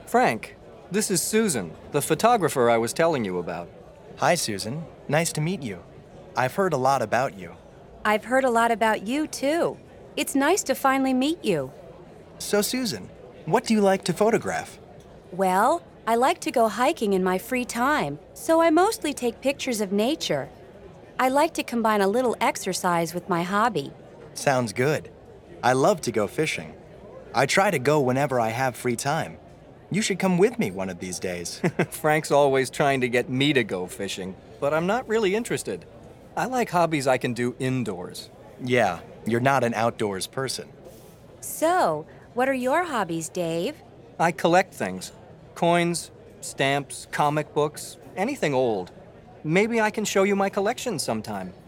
Frank, this is Susan, the photographer I was telling you about. Hi, Susan. Nice to meet you. I've heard a lot about you. I've heard a lot about you, too. It's nice to finally meet you. So, Susan, what do you like to photograph? Well, I like to go hiking in my free time, so I mostly take pictures of nature. I like to combine a little exercise with my hobby. Sounds good. I love to go fishing. I try to go whenever I have free time. You should come with me one of these days. Frank's always trying to get me to go fishing, but I'm not really interested. I like hobbies I can do indoors. Yeah, you're not an outdoors person. So, what are your hobbies, Dave? I collect things. Coins, stamps, comic books, anything old. Maybe I can show you my collection sometime.